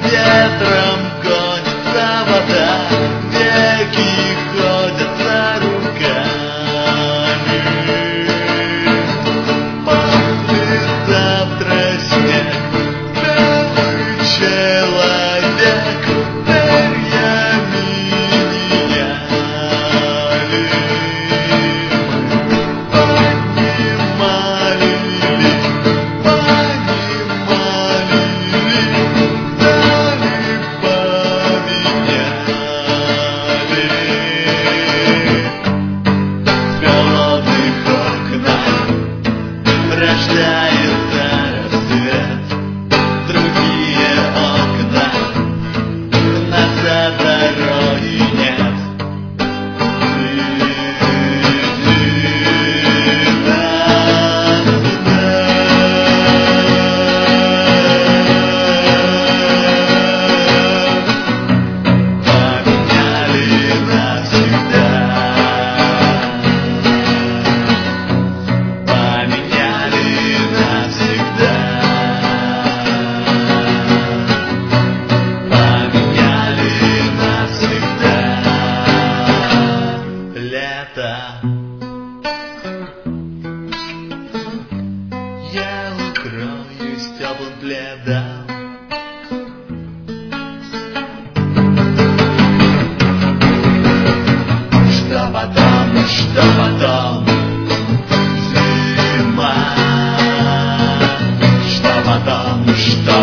ветром гонится вода, реки ходят за руками. Послезавтра снег, белый человек, перьями меняли. Понимали ли, дали поменяли. В холодных окнах рождается рассвет, другие окна назад дороги нет. Поменяли навсегда, поменяли навсегда, поменяли навсегда. Лето, я укроюсь теплым пледом. Что потом, что потом? Зима. Что потом, что